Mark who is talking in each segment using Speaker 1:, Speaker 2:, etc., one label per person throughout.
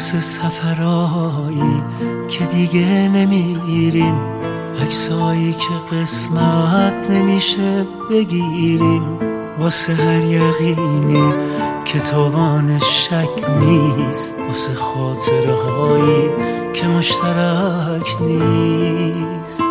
Speaker 1: واسه سفرایی که دیگه نمیریم، عکسایی که قسمت نمیشه بگیریم، واسه هر یقینی که توانش شک نیست، واسه خاطره هایی که مشترک نیست،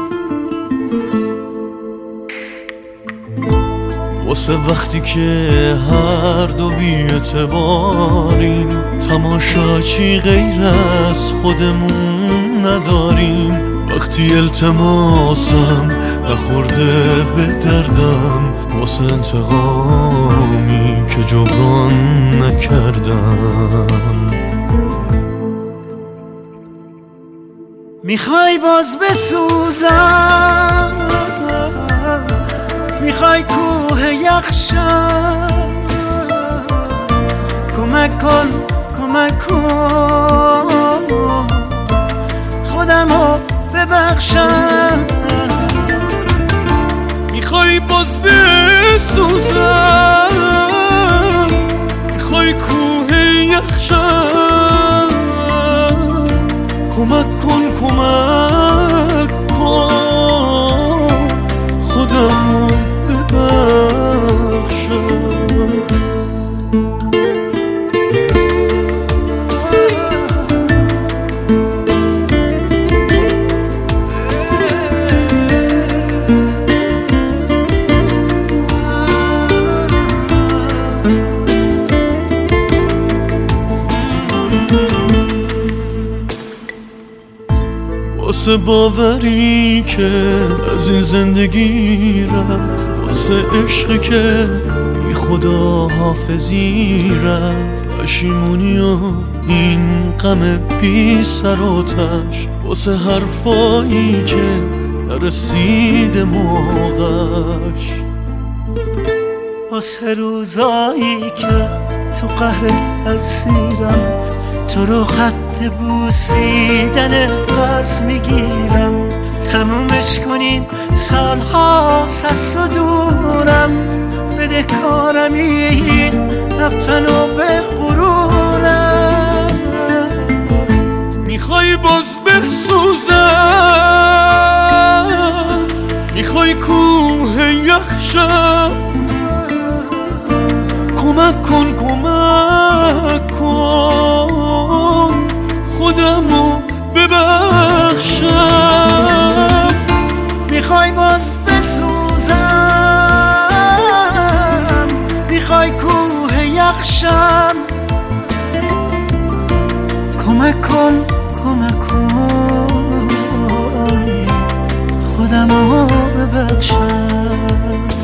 Speaker 1: واسه وقتی که هر دو بی‌اعتباریم، تماشاچی غیر از خودمون نداریم، وقتی التماسم نخورده به دردم، واسه انتقامی که جبران نکردم. میخوای باز بسوزم، میخوای کوه یخشم، کمک کن کمک کن خودمو ببخشم. میخوای باز بسوزم، میخوای کوه یخشم، کمک کن کمک کن خودمو ببخشم. واسه باوری که از این زندگی رفت، واسه عشقی که بی خدا حافظی رفت، پشیمونی و این غم بی سر و تش، واسه حرفایی که نرسید موقعش، واسه روزایی که تو قهر اسیرم، تو رو خط بوسیدنت قرض میگیرم، تمومش کنیم سالهاست از تو دورم، بده کارم این رفتن و به غرورم. میخوای باز بسوزم، میخوای کوه یخشم، کمک کن کمک کن خودمو ببخشم. میخوای باز بسوزم، میخوای کوه یخشم، کمک کن کمک کن خودمو ببخشم.